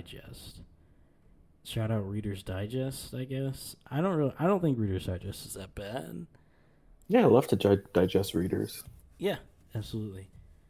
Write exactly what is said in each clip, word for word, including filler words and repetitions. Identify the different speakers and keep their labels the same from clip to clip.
Speaker 1: Digest. Shout out Reader's Digest, I guess. I don't really, I don't think Reader's Digest is that bad.
Speaker 2: Yeah, I love to di- digest readers.
Speaker 1: Yeah, absolutely.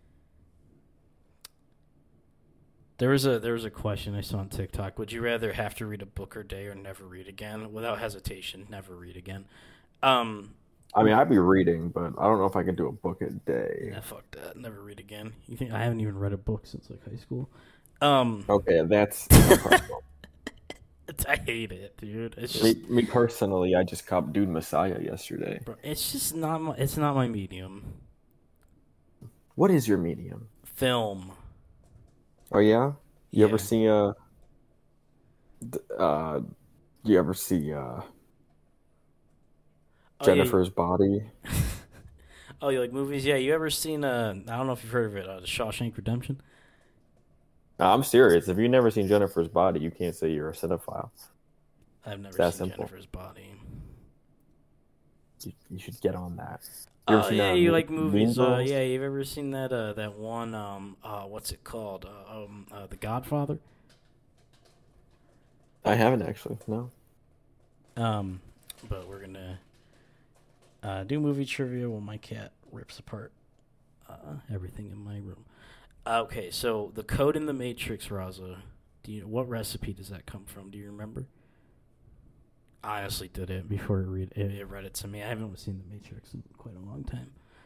Speaker 1: There was a there was a question I saw on TikTok. Would you rather have to read a book or day or never read again? Without hesitation, never read again. Um,
Speaker 2: I mean, I'd be reading, but I don't know if I can do a book a day.
Speaker 1: yeah, fuck that. Never read again. You think I haven't even read a book since like high school? Um,
Speaker 2: Okay, that's my problem.
Speaker 1: it's, I hate it, dude. It's
Speaker 2: me,
Speaker 1: just,
Speaker 2: me personally, I just copped Dune Messiah yesterday.
Speaker 1: bro, it's just not my, it's not my medium.
Speaker 2: What is your medium?
Speaker 1: Film.
Speaker 2: Oh yeah, you
Speaker 1: Yeah.
Speaker 2: ever see uh, th- uh, you ever see uh,
Speaker 1: Oh, yeah,
Speaker 2: Jennifer's Body?
Speaker 1: Oh, you like movies? Yeah, you ever seen, uh, I don't know if you've heard of it, uh, The Shawshank Redemption?
Speaker 2: No, I'm serious. If you've never seen Jennifer's Body, you can't say you're a cinephile.
Speaker 1: I've never
Speaker 2: It's that
Speaker 1: seen
Speaker 2: simple.
Speaker 1: Jennifer's Body.
Speaker 2: You, you should get on that. You ever
Speaker 1: Oh,
Speaker 2: seen,
Speaker 1: yeah,
Speaker 2: uh,
Speaker 1: you
Speaker 2: Mean-
Speaker 1: like movies.
Speaker 2: Mean
Speaker 1: Uh,
Speaker 2: Girls?
Speaker 1: yeah, you've ever seen that, uh, that one, um, uh, what's it called? Uh, um, uh, The Godfather?
Speaker 2: I haven't actually. No.
Speaker 1: Um, but we're gonna, uh, do movie trivia while my cat rips apart, uh, everything in my room. Okay, so the code in the Matrix, Raza. Do you what recipe does that come from? Do you remember? I honestly did it before it read it, it read it to me. I haven't seen the Matrix in quite a long time.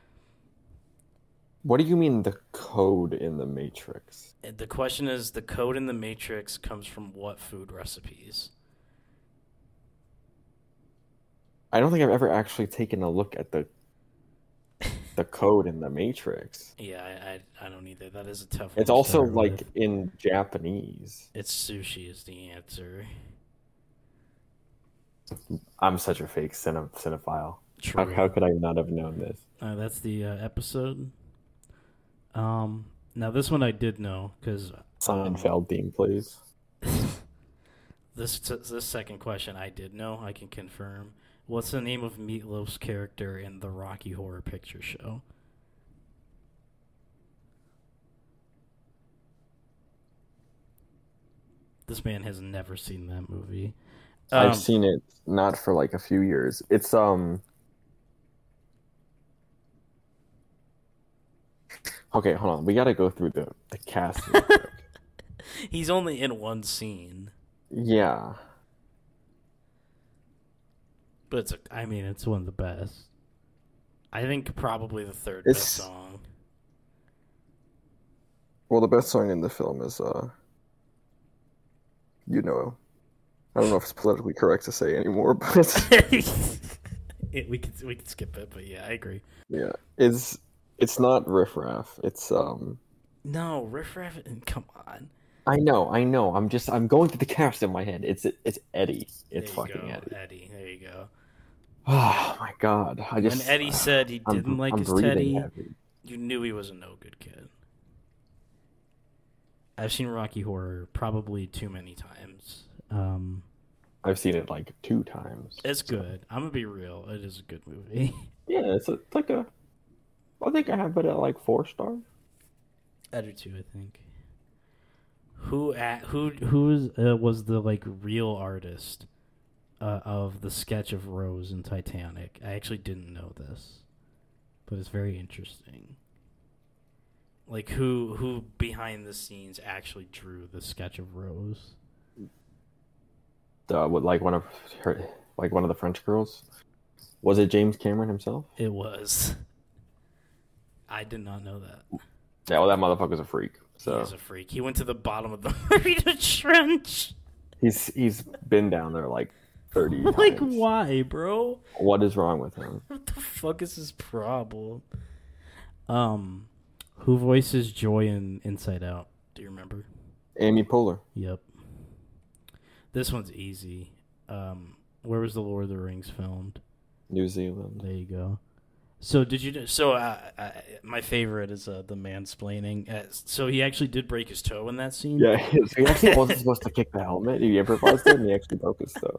Speaker 2: What do you mean the code in the Matrix?
Speaker 1: And the question is, the code in the Matrix comes from what food recipes?
Speaker 2: I don't think I've ever actually taken a look at the the code in the Matrix.
Speaker 1: Yeah, I, I I don't either. That is a tough one.
Speaker 2: It's
Speaker 1: to
Speaker 2: also
Speaker 1: start
Speaker 2: like
Speaker 1: with.
Speaker 2: in Japanese.
Speaker 1: It's sushi is the answer.
Speaker 2: I'm such a fake cine- cinephile.
Speaker 1: True.
Speaker 2: How, how could I not have known this?
Speaker 1: Uh, that's the uh, episode. Um, now this one I did know because um,
Speaker 2: Seinfeld theme, please.
Speaker 1: this this second question I did know. I can confirm. What's the name of Meatloaf's character in the Rocky Horror Picture Show? This man has never seen that movie. Um,
Speaker 2: I've seen it not for like a few years. It's um. Okay, hold on. We got to go through the the cast. real quick.
Speaker 1: He's only in one scene,
Speaker 2: Yeah.
Speaker 1: but it's a, I mean, it's one of the best. I think probably the third
Speaker 2: It's-
Speaker 1: best song.
Speaker 2: Well, the best song in the film is uh. You know, I don't know if it's politically correct to say anymore, but
Speaker 1: it, we could we could skip it, but yeah, I agree.
Speaker 2: yeah, it's it's not Riff Raff. It's um.
Speaker 1: No, Riff Raff, come on.
Speaker 2: I know, I know. I'm just I'm going through the cast in my head. It's it's Eddie. It's
Speaker 1: There you
Speaker 2: fucking
Speaker 1: go,
Speaker 2: Eddie.
Speaker 1: Eddie. There you go.
Speaker 2: Oh my god! I just
Speaker 1: When Eddie said he
Speaker 2: I'm-
Speaker 1: didn't like
Speaker 2: I'm
Speaker 1: his
Speaker 2: breathing
Speaker 1: Teddy,
Speaker 2: heavy.
Speaker 1: you knew he was a no good kid. I've seen Rocky Horror probably too many times. Um,
Speaker 2: I've seen it like two times.
Speaker 1: it's good. I'm gonna be real. It is a good movie.
Speaker 2: Yeah, it's, a, it's like a. I think I have it at like four stars.
Speaker 1: I do too. I think. Who at, who who is, uh, was the like real artist uh, of the sketch of Rose in Titanic? I actually didn't know this, but it's very interesting. Like who who behind the scenes actually drew the sketch of Rose?
Speaker 2: Uh, what like one of her, like one of the French girls? Was it James Cameron himself?
Speaker 1: It was. I did not know that.
Speaker 2: Yeah, well, that motherfucker's a freak. So
Speaker 1: He's a freak. He went to the bottom of the Bermuda Trench.
Speaker 2: he's he's been down there like thirty
Speaker 1: Like,
Speaker 2: times.
Speaker 1: why, bro?
Speaker 2: What is wrong with him?
Speaker 1: What the fuck is his problem? Um, who voices Joy in Inside Out? Do you remember?
Speaker 2: Amy Poehler.
Speaker 1: Yep. This one's easy. Um, where was the Lord of the Rings filmed?
Speaker 2: New Zealand.
Speaker 1: There you go. So did you? So uh, uh, my favorite is uh, the mansplaining. Uh, so he actually did break his toe in that scene.
Speaker 2: Yeah, he he actually wasn't supposed to kick the helmet. He improvised it, and he actually broke his toe.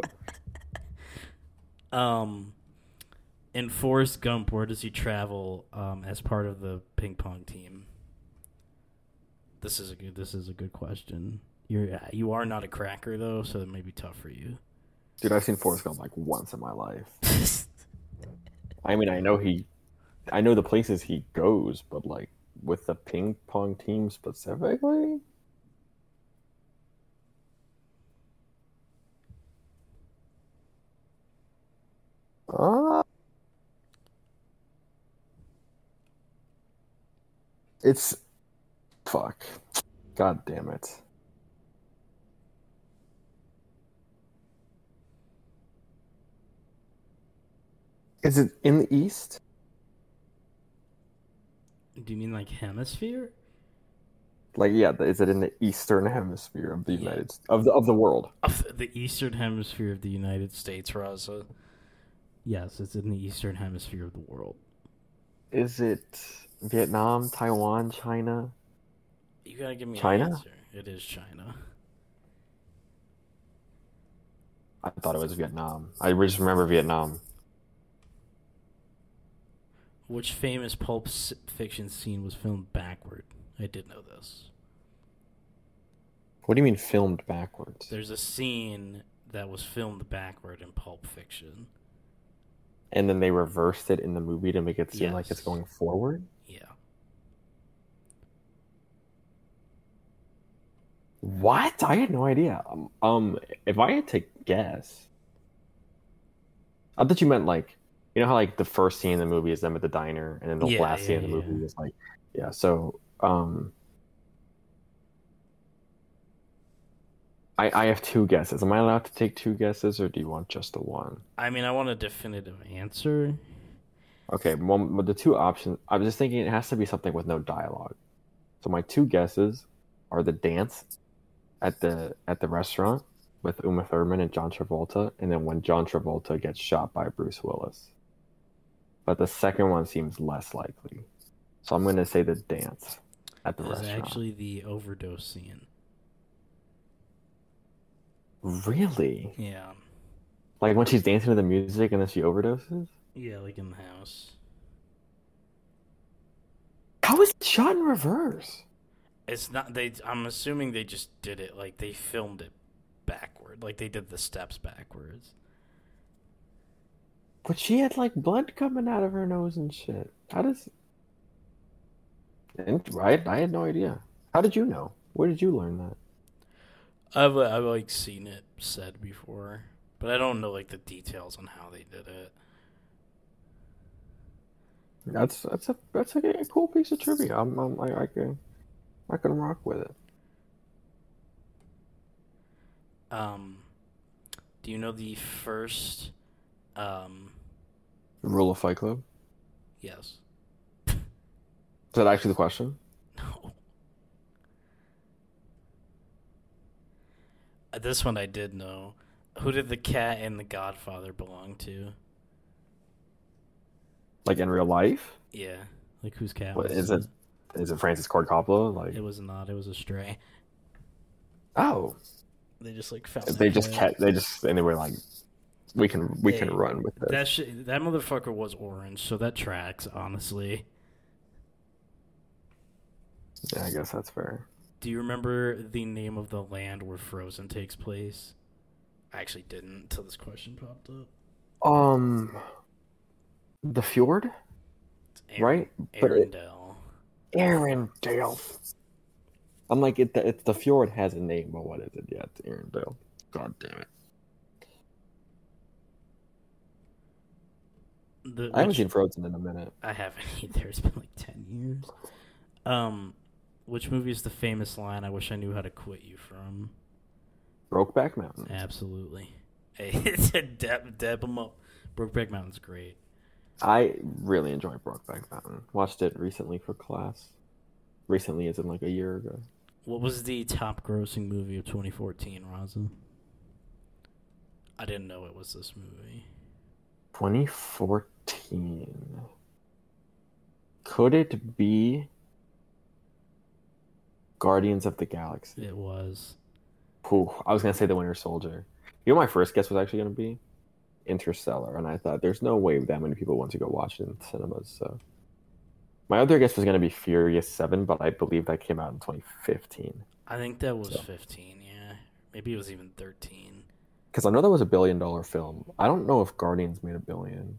Speaker 1: Um, in Forrest Gump, where does he travel um, as part of the ping pong team? This is a good. This is a good question. You're uh, you are not a cracker though, so it may be tough for you.
Speaker 2: Dude, I've seen Forrest Gump like once in my life. I mean, I know he, I know the places he goes, but like with the ping pong team specifically, uh, it's fuck. God damn it. Is it in the East?
Speaker 1: Do you mean like hemisphere?
Speaker 2: Like, yeah, is it in the Eastern Hemisphere of the
Speaker 1: Yeah.
Speaker 2: United States, of the of the world?
Speaker 1: Of the eastern hemisphere of the United States, Raza. Yes, it's in the eastern hemisphere of the world.
Speaker 2: Is it Vietnam, Taiwan, China?
Speaker 1: You gotta give me
Speaker 2: China?
Speaker 1: an answer. It is China.
Speaker 2: I thought it was Vietnam. I just remember Vietnam.
Speaker 1: Which famous Pulp Fiction scene was filmed backward? I did know this.
Speaker 2: What do you mean filmed backwards?
Speaker 1: There's a scene that was filmed backward in Pulp Fiction.
Speaker 2: And then they reversed it in the movie to make it seem
Speaker 1: Yes.
Speaker 2: like it's going forward?
Speaker 1: Yeah.
Speaker 2: What? I had no idea. Um, um if I had to guess, I thought you meant like, you know how like the first scene in the movie is them at the diner, and then the
Speaker 1: Yeah,
Speaker 2: last
Speaker 1: yeah,
Speaker 2: scene in the
Speaker 1: yeah.
Speaker 2: movie is like, yeah. So, um, I I have two guesses. Am I allowed to take two guesses, or do you want just the one?
Speaker 1: I mean, I want a definitive answer.
Speaker 2: Okay, well, but the two options. I was just thinking it has to be something with no dialogue. So my two guesses are the dance at the at the restaurant with Uma Thurman and John Travolta, and then when John Travolta gets shot by Bruce Willis. But the second one seems less likely. So I'm going to say the dance at the
Speaker 1: It is
Speaker 2: restaurant.
Speaker 1: actually the overdose scene.
Speaker 2: Really?
Speaker 1: Yeah.
Speaker 2: Like when she's dancing to the music and then she overdoses?
Speaker 1: Yeah, like in the house.
Speaker 2: How is it shot in reverse?
Speaker 1: It's not they I'm assuming they just did it like they filmed it backward. Like they did the steps backwards.
Speaker 2: But she had like blood coming out of her nose and shit. How does... And, right? I had no idea. How did you know? Where did you learn that?
Speaker 1: I've I've like seen it said before, but I don't know like the details on how they did it.
Speaker 2: That's that's a that's a, a cool piece of trivia. I'm, I'm I, I can I can rock with it.
Speaker 1: Um, do you know the first? Um,
Speaker 2: Rule of Fight Club.
Speaker 1: yes.
Speaker 2: Is that actually the question?
Speaker 1: No. Uh, This one I did know. Who did the cat and the Godfather belong to?
Speaker 2: Like in real life?
Speaker 1: Yeah, like whose cat
Speaker 2: What
Speaker 1: was
Speaker 2: is it? Is it Francis Ford Coppola? Like,
Speaker 1: It was not. It was a stray.
Speaker 2: oh,
Speaker 1: They just like found.
Speaker 2: they
Speaker 1: that
Speaker 2: just
Speaker 1: cat.
Speaker 2: kept, they just and they were like, we can we can
Speaker 1: Hey,
Speaker 2: run with this.
Speaker 1: That sh- that motherfucker was orange, so that tracks. Honestly,
Speaker 2: Yeah, I guess that's fair.
Speaker 1: do you remember the name of the land where Frozen takes place? I actually didn't until this question popped up.
Speaker 2: Um, the fjord,
Speaker 1: It's Ar-
Speaker 2: right? But it,
Speaker 1: Arendelle.
Speaker 2: Arendelle. I'm like, it, the, it, the fjord has a name, but what is it? Yeah, it's Arendelle. God damn it!
Speaker 1: The,
Speaker 2: I haven't
Speaker 1: which-
Speaker 2: seen Frozen in a minute.
Speaker 1: I haven't either. It's been like ten years. Um, which movie is the famous line? I wish I knew how to quit you from.
Speaker 2: Brokeback Mountain.
Speaker 1: Absolutely. Hey, it's a deb deb 'em up. Brokeback Mountain's great.
Speaker 2: I really enjoy Brokeback Mountain. Watched it recently for class. Recently, as in like a year ago.
Speaker 1: What was the top grossing movie of twenty fourteen, Raza? I didn't know it was this movie.
Speaker 2: twenty fourteen. Could it be Guardians of the Galaxy?
Speaker 1: It was.
Speaker 2: Ooh, I was gonna say The Winter Soldier. You know, my first guess was actually gonna be Interstellar, and I thought there's no way that many people want to go watch it in cinemas. So my other guess was gonna be Furious Seven, but I believe that came out in twenty fifteen.
Speaker 1: I think that was
Speaker 2: So.
Speaker 1: fifteen, yeah. Maybe it was even thirteen.
Speaker 2: Because I know that was a billion dollar film. I don't know if Guardians made a billion.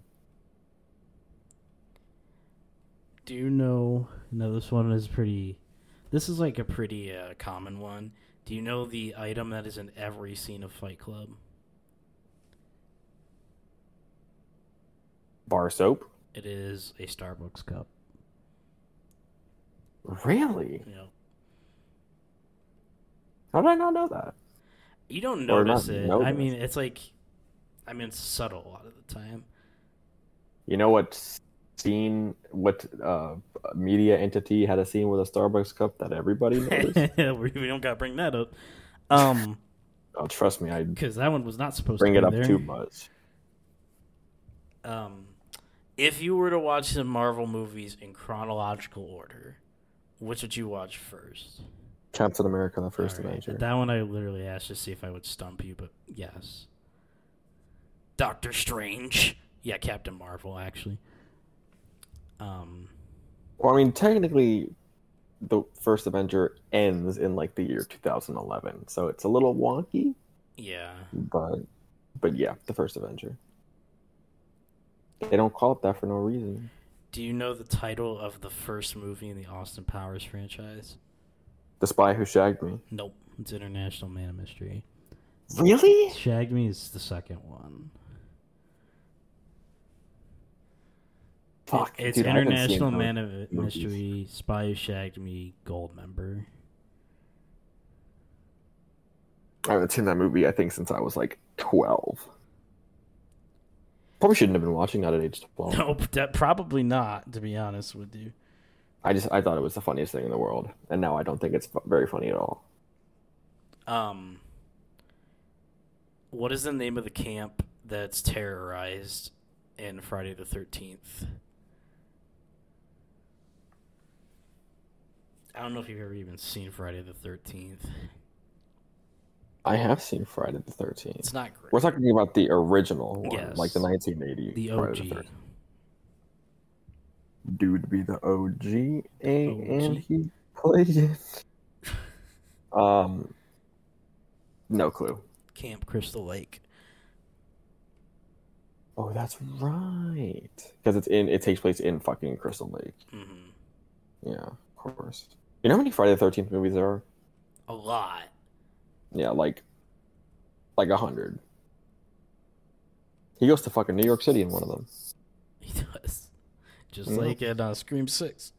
Speaker 1: Do you know? No, this one is pretty. This is like a pretty uh, common one. Do you know the item that is in every scene of Fight Club?
Speaker 2: Bar soap?
Speaker 1: It is a Starbucks cup.
Speaker 2: Really?
Speaker 1: You know,
Speaker 2: How did I not know that?
Speaker 1: you don't
Speaker 2: Or
Speaker 1: notice
Speaker 2: not
Speaker 1: it.
Speaker 2: notice.
Speaker 1: I mean, it's like, I mean, it's subtle a lot of the time.
Speaker 2: You know what scene, what uh, media entity had a scene with a Starbucks cup that everybody noticed?
Speaker 1: We don't gotta bring that up. Um,
Speaker 2: Oh, trust me, I
Speaker 1: because that one was not supposed
Speaker 2: bring
Speaker 1: to
Speaker 2: it
Speaker 1: be
Speaker 2: up
Speaker 1: there.
Speaker 2: too much.
Speaker 1: Um, if you were to watch the Marvel movies in chronological order, which would you watch first?
Speaker 2: Captain America, the first
Speaker 1: All right.
Speaker 2: Avenger.
Speaker 1: That one I literally asked to see if I would stump you, but yes. Doctor Strange. Yeah, Captain Marvel, actually. Um,
Speaker 2: Well, I mean, technically, the first Avenger ends in like the year two thousand eleven, so it's a little wonky.
Speaker 1: yeah.
Speaker 2: But, but yeah, the first Avenger. They don't call it that for no reason.
Speaker 1: Do you know the title of the first movie in the Austin Powers franchise?
Speaker 2: The Spy Who Shagged Me.
Speaker 1: Nope. It's International Man of Mystery.
Speaker 2: Really?
Speaker 1: Shagged Me is the second one.
Speaker 2: Fuck,
Speaker 1: It- it's
Speaker 2: dude, I haven't seen
Speaker 1: International
Speaker 2: those
Speaker 1: Man of
Speaker 2: movies.
Speaker 1: Mystery, Spy Who Shagged Me, Gold member.
Speaker 2: I haven't seen that movie, I think, since I was like twelve. Probably shouldn't have been watching that at age twelve.
Speaker 1: Nope, that probably not, to be honest with you.
Speaker 2: I just I thought it was the funniest thing in the world, and now I don't think it's fu- very funny at all.
Speaker 1: Um, what is the name of the camp that's terrorized in Friday the thirteenth? I don't know if you've ever even seen Friday the thirteenth.
Speaker 2: I have seen Friday the thirteenth.
Speaker 1: It's not great.
Speaker 2: We're talking about the original one,
Speaker 1: Yes.
Speaker 2: like the nineteen eighty.
Speaker 1: The
Speaker 2: Friday
Speaker 1: O G.
Speaker 2: the thirteenth. Dude be the O G, a-
Speaker 1: O G.
Speaker 2: and he played it. Um, no clue.
Speaker 1: Camp Crystal Lake.
Speaker 2: Oh, that's right. Because it's in. It takes place in fucking Crystal Lake.
Speaker 1: Mm-hmm.
Speaker 2: Yeah, of course. You know how many Friday the thirteenth movies there are?
Speaker 1: A lot.
Speaker 2: Yeah, like, like a hundred. He goes to fucking New York City in one of them.
Speaker 1: He does. Just
Speaker 2: Yeah.
Speaker 1: like in uh, Scream six.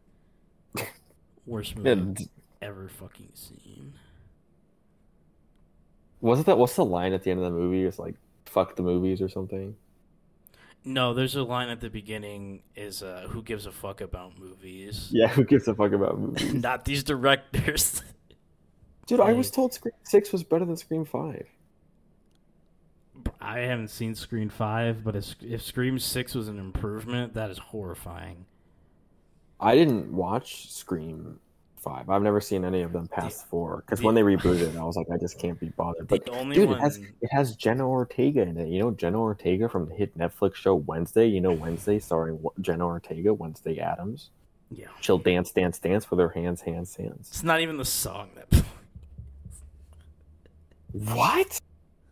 Speaker 1: Worst movie
Speaker 2: Yeah,
Speaker 1: I've
Speaker 2: d-
Speaker 1: ever fucking seen.
Speaker 2: wasn't that? What's the line at the end of the movie? It's like "fuck the movies" or something.
Speaker 1: No, there's a line at the beginning is uh, who gives a fuck about movies?
Speaker 2: Yeah, who gives a fuck about movies?
Speaker 1: Not these directors.
Speaker 2: Dude, I
Speaker 1: Hey.
Speaker 2: was told Scream Six was better than Scream Five.
Speaker 1: I haven't seen Scream five, but if, if Scream six was an improvement, that is horrifying.
Speaker 2: I didn't watch Scream Five. I've never seen any of them past four. Because
Speaker 1: the-
Speaker 2: when they rebooted it, I was like, I just can't be bothered.
Speaker 1: The
Speaker 2: But
Speaker 1: only
Speaker 2: dude,
Speaker 1: one...
Speaker 2: it has it has Jenna Ortega in it. You know Jenna Ortega from the hit Netflix show Wednesday. You know Wednesday starring Wa- Jenna Ortega, Wednesday Addams.
Speaker 1: Yeah.
Speaker 2: She'll dance, dance, dance with her hands, hands, hands.
Speaker 1: It's not even the song that...
Speaker 2: What?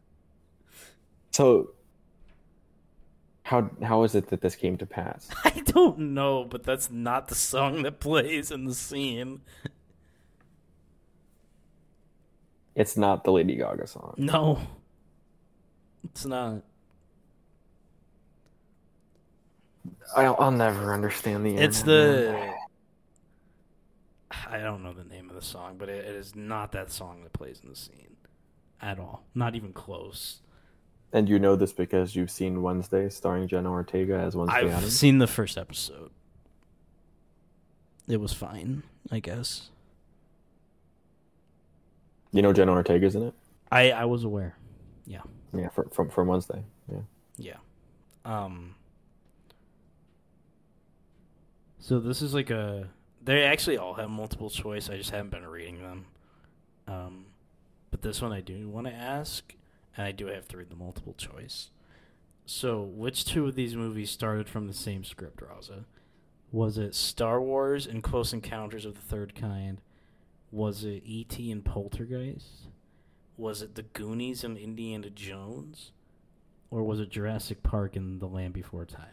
Speaker 2: So, how how is it that this came to pass?
Speaker 1: I don't know, but that's not the song that plays in the scene.
Speaker 2: It's not the Lady Gaga song.
Speaker 1: No. It's not.
Speaker 2: I'll, I'll never understand the.
Speaker 1: It's
Speaker 2: internet.
Speaker 1: the... I don't know the name of the song, but it, it is not that song that plays in the scene. At all. Not even close.
Speaker 2: And you know this because you've seen Wednesday starring Jenna Ortega as Wednesday
Speaker 1: I've
Speaker 2: Addams?
Speaker 1: seen the first episode. It was fine, I guess.
Speaker 2: You know Jenna Ortega's in it?
Speaker 1: I, I was aware. Yeah.
Speaker 2: Yeah, for, from from Wednesday. Yeah.
Speaker 1: Yeah. Um. So this is like a... They actually all have multiple choice. I just haven't been reading them. Um, but this one I do want to ask, and I do have to read the multiple choice. So, which two of these movies started from the same script, Raza? Was it Star Wars and Close Encounters of the Third Kind, Was it E T and Poltergeist? Was it The Goonies and Indiana Jones? Or was it Jurassic Park and The Land Before Time?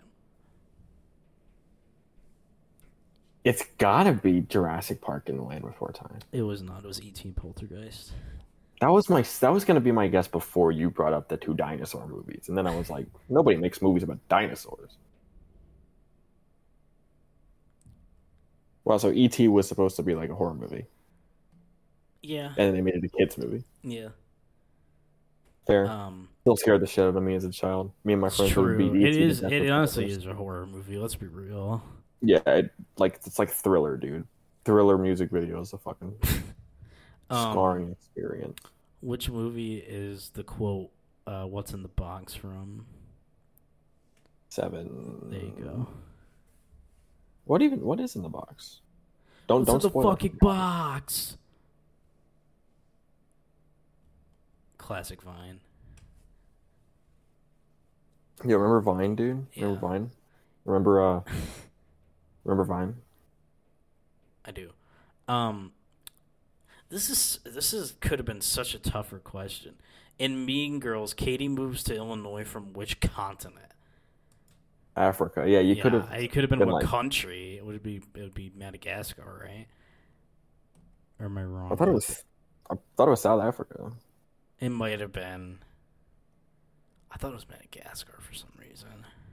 Speaker 2: It's gotta be Jurassic Park and the Land Before Time.
Speaker 1: It was not. It was E T and Poltergeist.
Speaker 2: That was my that was gonna be my guess before you brought up the two dinosaur movies, and then I was like, nobody makes movies about dinosaurs. Well, so E T was supposed to be like a horror movie,
Speaker 1: Yeah.
Speaker 2: and then they made it a kids movie.
Speaker 1: Yeah.
Speaker 2: Fair.
Speaker 1: Um,
Speaker 2: Still scared the shit out of me as a child. Me and my
Speaker 1: it's
Speaker 2: friends would
Speaker 1: true.
Speaker 2: beat E T.
Speaker 1: It
Speaker 2: to
Speaker 1: is.
Speaker 2: death
Speaker 1: It
Speaker 2: with
Speaker 1: honestly
Speaker 2: covers.
Speaker 1: is a horror movie. Let's be real.
Speaker 2: Yeah, it, like it's like Thriller, dude. Thriller music video is a fucking
Speaker 1: Um,
Speaker 2: scarring experience.
Speaker 1: Which movie is the quote, uh, what's in the box from?
Speaker 2: Seven.
Speaker 1: There you go.
Speaker 2: What even? What is in the box? Don't
Speaker 1: What's
Speaker 2: don't
Speaker 1: in the
Speaker 2: spoil it.
Speaker 1: fucking box? Classic Vine.
Speaker 2: You remember Vine, dude? Remember
Speaker 1: Yeah.
Speaker 2: Vine? Remember uh remember Vine?
Speaker 1: I do. Um, this is this is could have been such a tougher question. In Mean Girls, Katie moves to Illinois from which continent?
Speaker 2: Africa. Yeah, you
Speaker 1: yeah,
Speaker 2: could have
Speaker 1: it could have been,
Speaker 2: been
Speaker 1: what
Speaker 2: like-
Speaker 1: country? It would be it would be Madagascar, right? Or am I wrong?
Speaker 2: I thought it was I thought it was South Africa.
Speaker 1: It might have been. I thought it was Madagascar for some reason.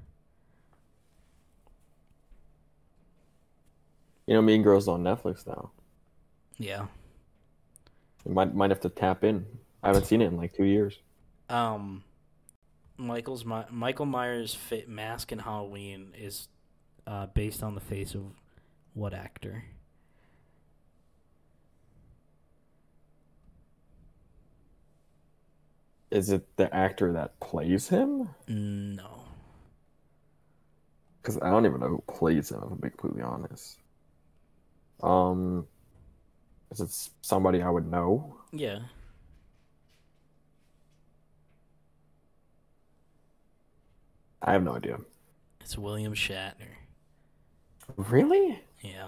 Speaker 2: You know, Mean Girls is on Netflix now.
Speaker 1: Yeah.
Speaker 2: You might might have to tap in. I haven't seen it in like two years.
Speaker 1: Um, Michael's My- Michael Myers' fa- mask in Halloween is uh, based on the face of what actor?
Speaker 2: Is it the actor that plays him?
Speaker 1: No.
Speaker 2: Because I don't even know who plays him, if I'm being completely honest. Um, is it s- somebody I would know?
Speaker 1: Yeah.
Speaker 2: I have no idea.
Speaker 1: It's William Shatner.
Speaker 2: Really?
Speaker 1: Yeah.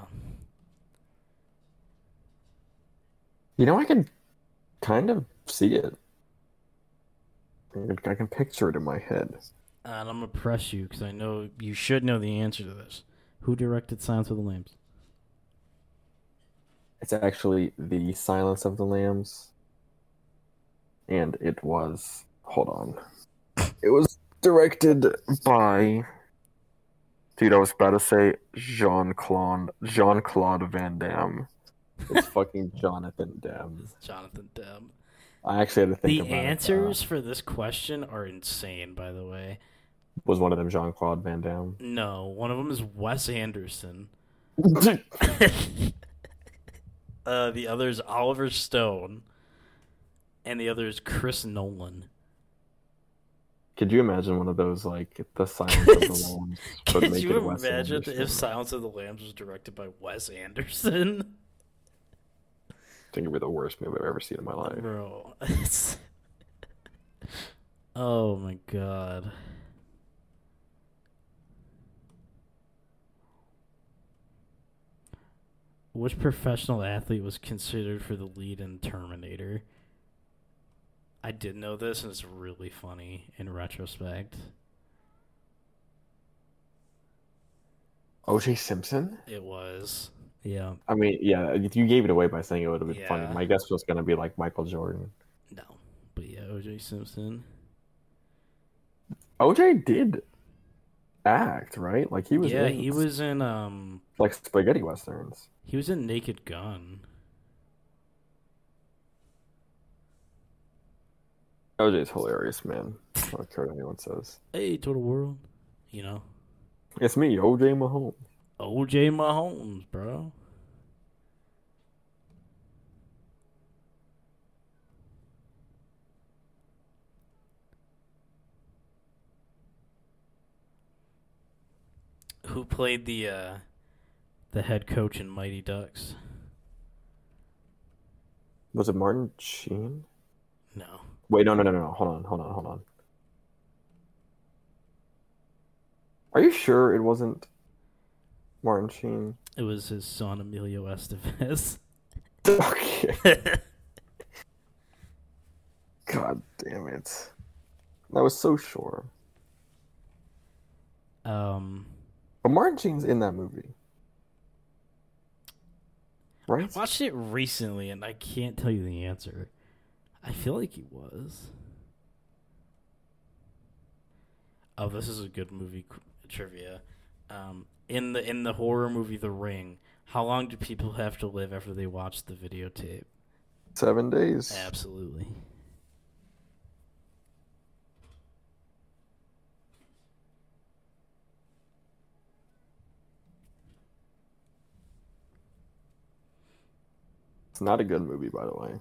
Speaker 2: You know, I can kind of see it. I can, I can picture it in my head.
Speaker 1: And I'm going to press you because I know you should know the answer to this. Who directed Silence of the Lambs?
Speaker 2: It's actually The Silence of the Lambs. And it was... Hold on. It was directed by... Dude, I was about to say Jean-Claude... Jean-Claude Van Damme. It's fucking Jonathan Demme.
Speaker 1: Jonathan Demme.
Speaker 2: I actually had to think
Speaker 1: The
Speaker 2: about it.
Speaker 1: answers for this question are insane, by the way.
Speaker 2: Uh, was one of them Jean-Claude Van Damme?
Speaker 1: No, one of them is Wes Anderson. uh, the other is Oliver Stone. And the other is Chris Nolan.
Speaker 2: Could you imagine one of those, like, The Silence of the Lambs? but
Speaker 1: Could
Speaker 2: make
Speaker 1: you
Speaker 2: it Wes
Speaker 1: imagine
Speaker 2: Anderson?
Speaker 1: if Silence of the Lambs was directed by Wes Anderson?
Speaker 2: I think it'd be the worst movie I've ever seen in my life.
Speaker 1: Bro, it's... Oh my god. Which professional athlete was considered for the lead in Terminator? I did know this, and it's really funny in retrospect.
Speaker 2: O J Simpson?
Speaker 1: It was. Yeah.
Speaker 2: I mean, yeah, if you gave it away by saying it would have been funny.
Speaker 1: Yeah.
Speaker 2: My guess was going to be like Michael Jordan.
Speaker 1: No. But yeah, O J Simpson.
Speaker 2: O J did act, right? Like he was
Speaker 1: Yeah,
Speaker 2: in,
Speaker 1: he was in um
Speaker 2: like spaghetti westerns.
Speaker 1: he was in Naked Gun.
Speaker 2: O J's hilarious, man. I don't care what anyone says.
Speaker 1: Hey, to the world. You know.
Speaker 2: It's me, O J Mahomes.
Speaker 1: O J Mahomes, bro. Who played the uh, the head coach in Mighty Ducks?
Speaker 2: Was it Martin Sheen?
Speaker 1: No.
Speaker 2: Wait, no, no, no, no. Hold on, hold on, hold on. Are you sure it wasn't Martin Sheen?
Speaker 1: It was his son Emilio Estevez.
Speaker 2: Okay. God damn it. I was so sure.
Speaker 1: um,
Speaker 2: But Martin Sheen's in that movie.
Speaker 1: I
Speaker 2: Right?
Speaker 1: watched it recently, and I can't tell you the answer. I feel like he was. Oh, this is a good movie qu- trivia. Um, in the in the horror movie The Ring, how long do people have to live after they watch the videotape?
Speaker 2: Seven days.
Speaker 1: Absolutely.
Speaker 2: It's not a good movie, by the way.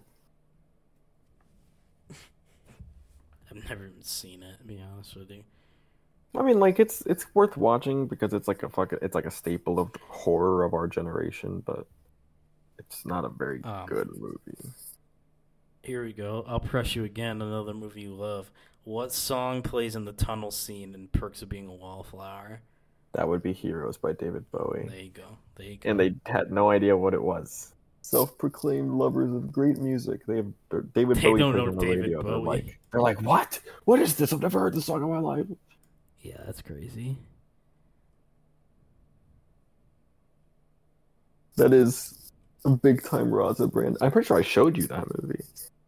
Speaker 1: I've never even seen it, to be honest with you.
Speaker 2: I mean, like it's it's worth watching because it's like a fucking it's like a staple of horror of our generation, but it's not a very
Speaker 1: Um,
Speaker 2: good movie.
Speaker 1: Here we go. I'll press you again. Another movie you love. What song plays in the tunnel scene in Perks of Being a Wallflower?
Speaker 2: That would be Heroes by David Bowie.
Speaker 1: There you go. There you go.
Speaker 2: And they had no idea what it was. Self-proclaimed lovers of great music. They have they're- David
Speaker 1: They
Speaker 2: Bowie
Speaker 1: don't
Speaker 2: plays
Speaker 1: know
Speaker 2: on the
Speaker 1: David
Speaker 2: radio. They're
Speaker 1: Bowie.
Speaker 2: like, they're like, what? What is this? I've never heard this song in my life.
Speaker 1: Yeah, that's crazy.
Speaker 2: That is a big time Raza brand. I'm pretty sure I showed you that movie.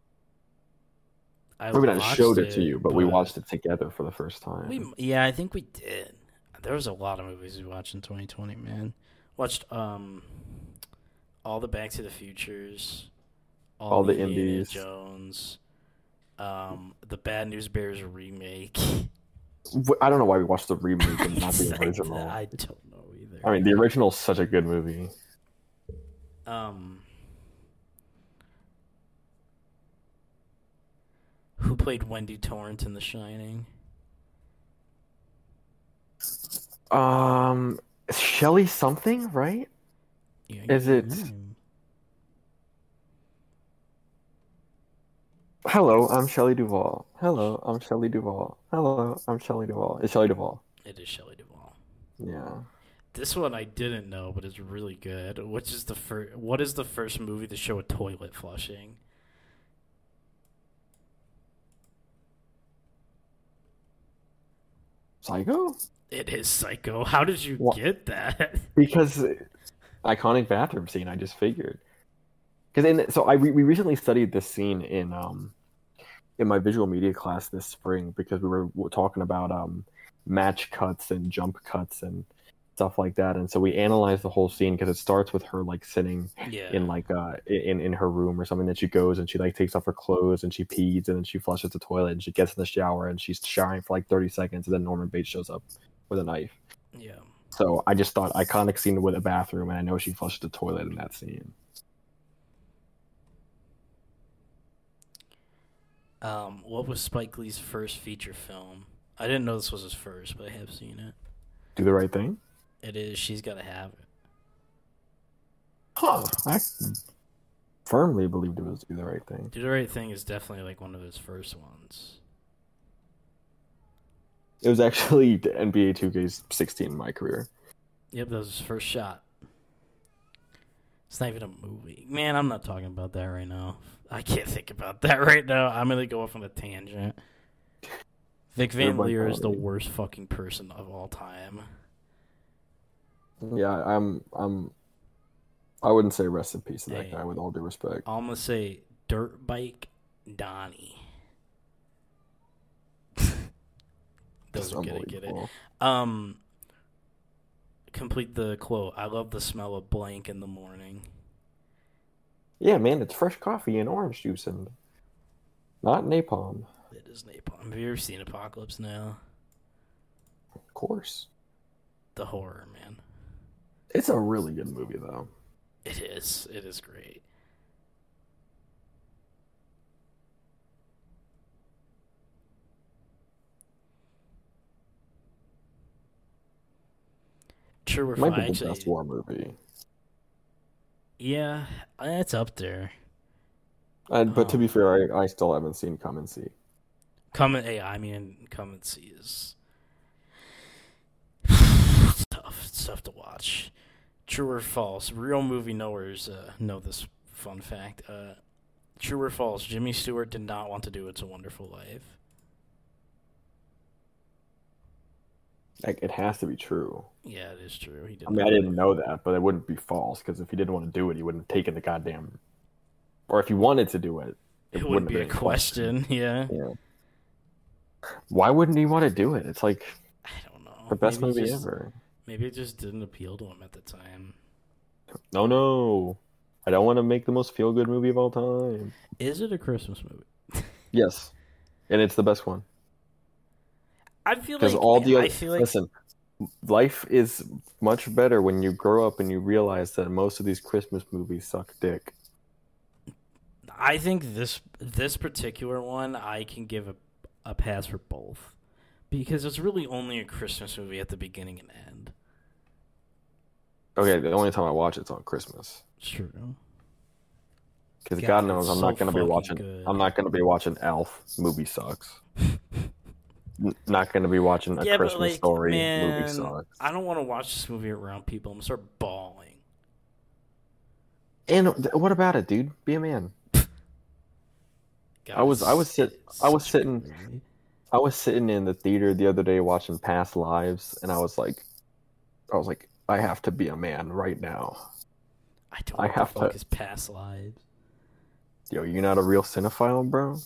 Speaker 1: I
Speaker 2: Maybe not
Speaker 1: watched
Speaker 2: showed it to you, but, we watched it together for the first time.
Speaker 1: We, yeah, I think we did. There was a lot of movies we watched in twenty twenty, man. Watched um, all the Back to the Futures, all,
Speaker 2: All the
Speaker 1: Indiana
Speaker 2: indies.
Speaker 1: Jones, um, the Bad News Bears remake.
Speaker 2: Wh- I don't know why we watched the remake and not the original.
Speaker 1: I don't know either.
Speaker 2: I mean, the original is such a good movie.
Speaker 1: Um, who played Wendy Torrance in The Shining?
Speaker 2: Um, Shelley something, right?
Speaker 1: Yeah,
Speaker 2: Is it-
Speaker 1: mm.
Speaker 2: Hello, I'm Shelley Duvall. Hello, I'm Shelley Duvall. Hello, I'm Shelley Duvall. It's Shelley Duvall.
Speaker 1: It is Shelley Duvall.
Speaker 2: Yeah.
Speaker 1: This one I didn't know, but it's really good. Which is the first? What is the first movie to show a toilet flushing?
Speaker 2: Psycho?
Speaker 1: It is Psycho. How did you
Speaker 2: What?
Speaker 1: get that?
Speaker 2: Because iconic bathroom scene. I just figured. Because in so I we we recently studied this scene in um in my visual media class this spring because we were talking about um match cuts and jump cuts and stuff like that, and so we analyzed the whole scene because it starts with her like sitting
Speaker 1: Yeah.
Speaker 2: in like uh in in her room or something. Then she goes and she like takes off her clothes and she pees and then she flushes the toilet and she gets in the shower and she's showering for like thirty seconds and then Norman Bates shows up with a knife.
Speaker 1: Yeah.
Speaker 2: So I just thought iconic scene with a bathroom, and I know she flushed the toilet in that scene.
Speaker 1: Um, what was Spike Lee's first feature film? I didn't know this was his first, but I have seen it.
Speaker 2: Do the right thing?
Speaker 1: It is She's Gotta Have It.
Speaker 2: Huh. I firmly believed it was Do the Right Thing.
Speaker 1: Do the Right Thing is definitely like one of his first ones.
Speaker 2: It was actually the N B A two K sixteen in my career.
Speaker 1: Yep, that was his first shot. It's not even a movie. Man, I'm not talking about that right now. I can't think about that right now. I'm going to go off on a tangent. Vic Van
Speaker 2: Everybody
Speaker 1: Leer is the
Speaker 2: quality.
Speaker 1: worst fucking person of all time.
Speaker 2: Yeah, I'm. I'm. I wouldn't say rest in peace to that
Speaker 1: Hey.
Speaker 2: guy with all due respect.
Speaker 1: I'm going to say Dirt Bike Donnie.
Speaker 2: That's
Speaker 1: Doesn't get it, get it.
Speaker 2: unbelievable.
Speaker 1: Um, complete the quote. I love the smell of blank in the morning.
Speaker 2: Yeah, man, it's fresh coffee and orange juice and not napalm.
Speaker 1: It is napalm. Have you ever seen Apocalypse Now?
Speaker 2: Of course.
Speaker 1: The horror, man.
Speaker 2: It's a really good movie, though.
Speaker 1: It is. It is great. True or
Speaker 2: It might be
Speaker 1: false?
Speaker 2: the best war movie.
Speaker 1: Yeah, it's up there.
Speaker 2: Uh, but to
Speaker 1: Um,
Speaker 2: be fair, I, I still haven't seen Come and See.
Speaker 1: Come and, yeah, I mean, come and see is it's tough. It's tough to watch. True or false? Real movie knowers uh, know this fun fact. Uh, true or false? Jimmy Stewart did not want to do It's a Wonderful Life.
Speaker 2: Like, it has to be true.
Speaker 1: Yeah, it is true. He did.
Speaker 2: I mean, I didn't know that, but it wouldn't be false because if he didn't want to do it, he wouldn't have taken the goddamn. Or if he wanted to do it,
Speaker 1: it, it wouldn't, wouldn't be a question. question. Yeah.
Speaker 2: Yeah. Why wouldn't he want to do it? It's like
Speaker 1: I don't know.
Speaker 2: The best
Speaker 1: maybe
Speaker 2: movie
Speaker 1: just,
Speaker 2: ever.
Speaker 1: Maybe it just didn't appeal to him at the time.
Speaker 2: No, no. I don't want to make the most feel-good movie of all time.
Speaker 1: Is it a Christmas movie?
Speaker 2: Yes. And it's the best one.
Speaker 1: I feel like
Speaker 2: all the other,
Speaker 1: I feel like
Speaker 2: listen, life is much better when you grow up and you realize that most of these Christmas movies suck dick.
Speaker 1: I think this this particular one I can give a, a pass for both. Because it's really only a Christmas movie at the beginning and end.
Speaker 2: Okay, the only time I watch it's on Christmas.
Speaker 1: True.
Speaker 2: Because God, God knows I'm
Speaker 1: so
Speaker 2: not gonna be watching.
Speaker 1: Good.
Speaker 2: I'm not gonna be watching Elf. Movie sucks. N- not gonna be watching a
Speaker 1: yeah,
Speaker 2: Christmas
Speaker 1: but like,
Speaker 2: Story.
Speaker 1: Man,
Speaker 2: movie sucks.
Speaker 1: I don't want to watch this movie around people. I'm gonna start bawling.
Speaker 2: And th- what about it, dude? Be a man.
Speaker 1: God,
Speaker 2: I was. I was sit. I was sitting. I was sitting in the theater the other day watching Past Lives, and I was like, I was like, I have to be a man right now.
Speaker 1: I don't.
Speaker 2: I have
Speaker 1: to.
Speaker 2: to.
Speaker 1: Past Lives.
Speaker 2: Yo, you're not a real cinephile, bro.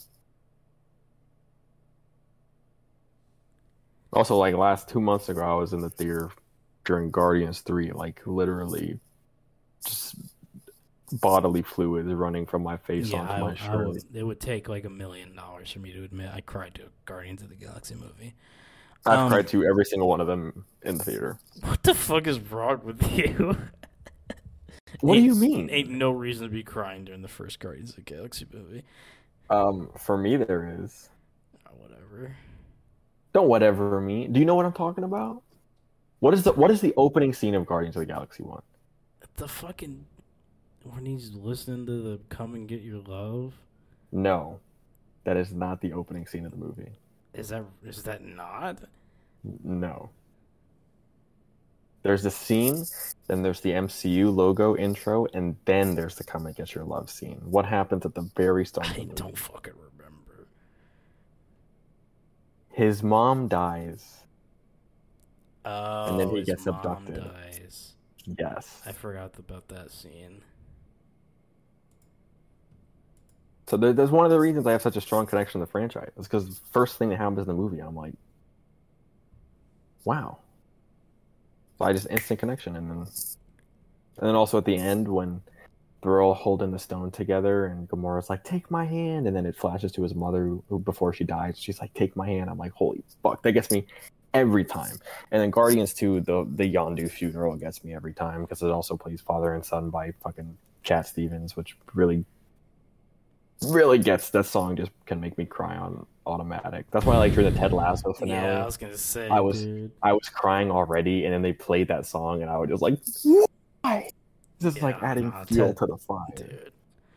Speaker 2: Also, like last two months ago, I was in the theater during Guardians three, like literally, just bodily fluids running from my face
Speaker 1: yeah,
Speaker 2: onto
Speaker 1: I,
Speaker 2: my
Speaker 1: I
Speaker 2: shirt.
Speaker 1: would, it would take like a million dollars for me to admit I cried to a Guardians of the Galaxy movie.
Speaker 2: I've
Speaker 1: um,
Speaker 2: cried to every single one of them in the theater.
Speaker 1: What the fuck is wrong with you?
Speaker 2: What
Speaker 1: ain't,
Speaker 2: do you mean?
Speaker 1: Ain't no reason to be crying during the first Guardians of the Galaxy movie.
Speaker 2: Um, for me, there is.
Speaker 1: Oh, whatever.
Speaker 2: Don't whatever me. Do you know what I'm talking about? What is the What is the opening scene of Guardians of the Galaxy one?
Speaker 1: The fucking when he's listening to the "Come and Get Your Love."
Speaker 2: No, that is not the opening scene of the movie.
Speaker 1: Is that is that not?
Speaker 2: No. There's the scene, then there's the M C U logo intro, and then there's the "Come and Get Your Love" scene. What happens at the very start of the
Speaker 1: I
Speaker 2: movie?
Speaker 1: don't fucking remember.
Speaker 2: His mom dies.
Speaker 1: Oh,
Speaker 2: and then he
Speaker 1: his
Speaker 2: gets
Speaker 1: mom
Speaker 2: abducted.
Speaker 1: Dies.
Speaker 2: Yes.
Speaker 1: I forgot about that scene.
Speaker 2: So there, there's one of the reasons I have such a strong connection to the franchise. It's because the first thing that happens in the movie, I'm like, wow. So I just instant connection, and then, and then also at the end when they're all holding the stone together, and Gamora's like, "Take my hand," and then it flashes to his mother who, who before she dies, she's like, "Take my hand." I'm like, holy fuck, that gets me every time. And then Guardians two, the the Yondu funeral gets me every time because it also plays father and son by fucking Cat Stevens, which really, really gets that song. Just can make me cry on automatic. That's why I like during the Ted Lasso finale.
Speaker 1: Yeah, I was gonna say,
Speaker 2: I was
Speaker 1: dude.
Speaker 2: I was crying already, and then they played that song, and I was just like, why? This is
Speaker 1: Yeah,
Speaker 2: like adding
Speaker 1: nah,
Speaker 2: fuel
Speaker 1: Ted-
Speaker 2: to the fire.
Speaker 1: Dude.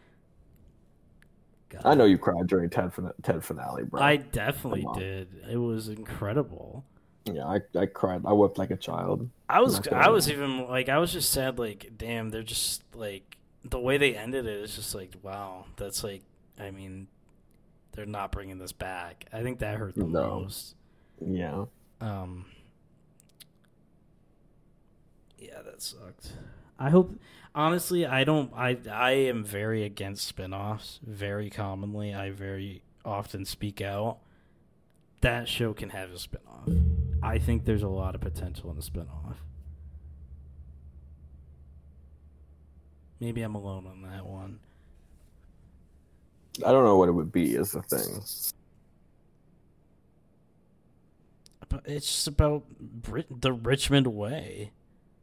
Speaker 1: God.
Speaker 2: I know you cried during Ted fin- Ted finale, bro.
Speaker 1: I definitely
Speaker 2: Come on.
Speaker 1: did. It was incredible.
Speaker 2: Yeah, I, I cried. I wept like a child.
Speaker 1: I was
Speaker 2: Not gonna
Speaker 1: I was
Speaker 2: lie.
Speaker 1: even like I was just sad like damn they're just like the way they ended it is just like wow that's like I mean they're not bringing this back. I think that hurt the
Speaker 2: No.
Speaker 1: most.
Speaker 2: Yeah.
Speaker 1: Um Yeah, that sucked. I hope honestly I don't I I am very against spin-offs very commonly. I very often speak out. That show can have a spin-off. I think there's a lot of potential in a spin-off. Maybe I'm alone on that one.
Speaker 2: I don't know what it would be is the thing.
Speaker 1: But it's just about Brit- the Richmond way.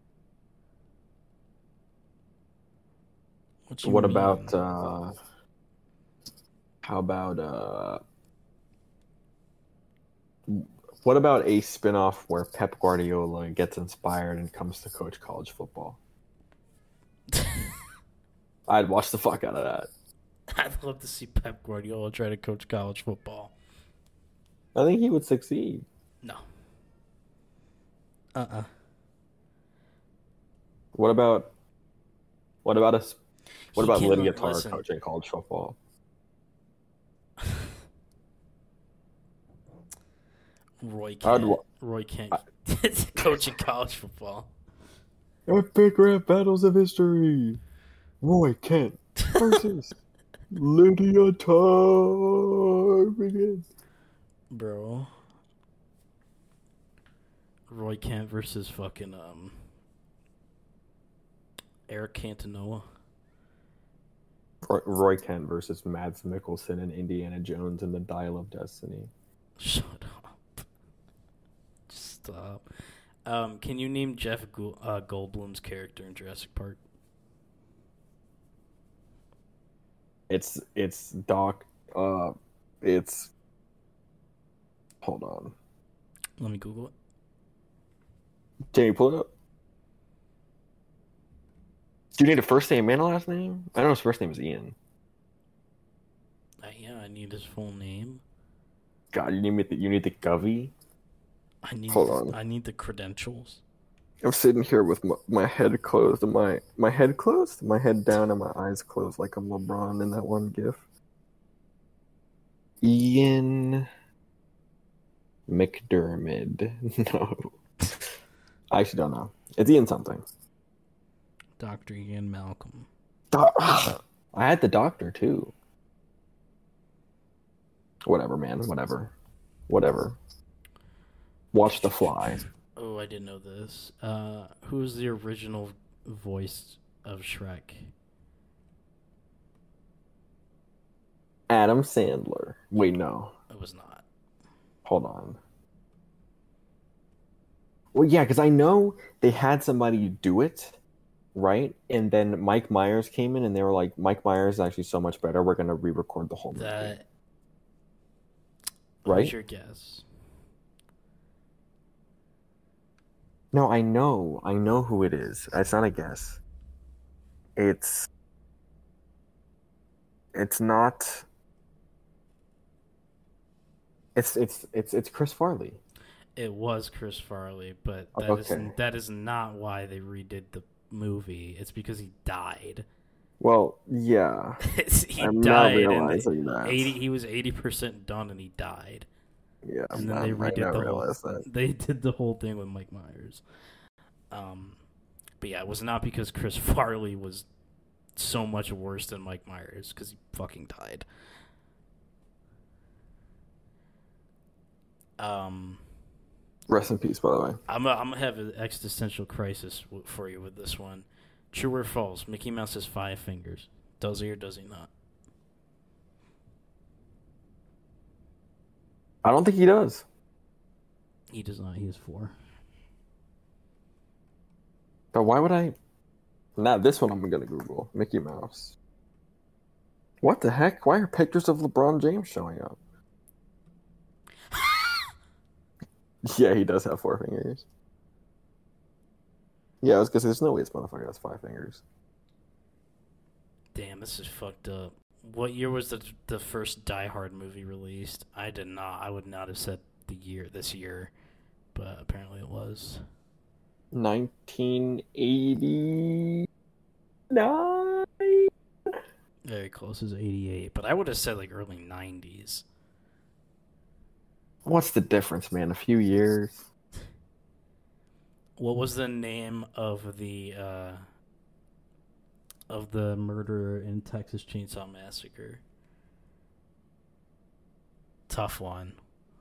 Speaker 1: What, you
Speaker 2: What
Speaker 1: mean?
Speaker 2: about uh how about uh what about a spin-off where Pep Guardiola gets inspired and comes to coach college football? I'd watch the fuck out of that.
Speaker 1: I'd love to see Pep Guardiola try to coach college football.
Speaker 2: I think he would succeed.
Speaker 1: No. Uh-uh.
Speaker 2: What about what about a What
Speaker 1: He
Speaker 2: about
Speaker 1: can
Speaker 2: Lydia
Speaker 1: uh,
Speaker 2: Tarr
Speaker 1: listen.
Speaker 2: coaching college football?
Speaker 1: Roy
Speaker 2: I'd,
Speaker 1: Kent.
Speaker 2: wa-
Speaker 1: Roy Kent
Speaker 2: I,
Speaker 1: coaching college football.
Speaker 2: Epic rap battles of history. Roy Kent versus Lydia Tarr. Begin.
Speaker 1: Bro. Roy Kent versus fucking um Eric Cantona.
Speaker 2: Roy, Roy Kent versus Mads Mikkelsen and Indiana Jones in the Dial of Destiny.
Speaker 1: Shut up. Stop. Um, can you name Jeff Go- uh, Goldblum's character in Jurassic Park?
Speaker 2: It's it's Doc. Uh, it's. Hold on.
Speaker 1: Let me Google it.
Speaker 2: Can you pull it up? Do you need a first name and a last name? I know his first name is Ian.
Speaker 1: Uh, yeah, I need his full name.
Speaker 2: God, you need me. The, you need the Govey.
Speaker 1: I need.
Speaker 2: Hold
Speaker 1: his,
Speaker 2: on.
Speaker 1: I need the credentials.
Speaker 2: I'm sitting here with my, my head closed and my my head closed, my head down and my eyes closed like I'm LeBron in that one gif. Ian McDermott. No, I actually don't know. It's Ian something.
Speaker 1: Doctor Ian Malcolm.
Speaker 2: Doc- I had the doctor too. Whatever, man. Whatever. Whatever. Watch The Fly.
Speaker 1: Oh, I didn't know this. Uh, who's the original voice of Shrek?
Speaker 2: Adam Sandler. Wait, no.
Speaker 1: It was not.
Speaker 2: Hold on. Well, yeah, because I know they had somebody do it, right? And then Mike Myers came in and they were like, Mike Myers is actually so much better. We're going to re record the whole movie.
Speaker 1: That.
Speaker 2: Right?
Speaker 1: Who's your guess?
Speaker 2: No, I know. I know who it is. It's not a guess. It's. It's not. It's it's it's it's Chris Farley.
Speaker 1: It was Chris Farley, but that
Speaker 2: Okay.
Speaker 1: is that is not why they redid the movie. It's because he died.
Speaker 2: Well, yeah.
Speaker 1: he
Speaker 2: I'm now
Speaker 1: died
Speaker 2: realizing
Speaker 1: and
Speaker 2: that.
Speaker 1: eighty. He was eighty percent done, and he died.
Speaker 2: Yeah,
Speaker 1: And then
Speaker 2: I,
Speaker 1: they
Speaker 2: I
Speaker 1: redid
Speaker 2: now
Speaker 1: the whole.
Speaker 2: realize that.
Speaker 1: They did the whole thing with Mike Myers. Um, but yeah, it was not because Chris Farley was so much worse than Mike Myers because he fucking died. Um,
Speaker 2: Rest in peace, by the way.
Speaker 1: I'm a, I'm gonna have an existential crisis w- for you with this one. True or false? Mickey Mouse has five fingers. Does he or does he not?
Speaker 2: I don't think he does.
Speaker 1: He does not. He has four.
Speaker 2: But why would I? Now this one I'm gonna Google Mickey Mouse. What the heck? Why are pictures of LeBron James showing up? Yeah, he does have four fingers. Yeah, I was gonna say there's no way this motherfucker has five fingers.
Speaker 1: Damn, this is fucked up. What year was the the first Die Hard movie released? I did not. I would not have said the year this year, but apparently it was.
Speaker 2: nineteen eighty-nine.
Speaker 1: Very close as eighty-eight, but I would have said like early nineties.
Speaker 2: What's the difference, man? A few years.
Speaker 1: What was the name of the uh, of the murderer in Texas Chainsaw Massacre? Tough one.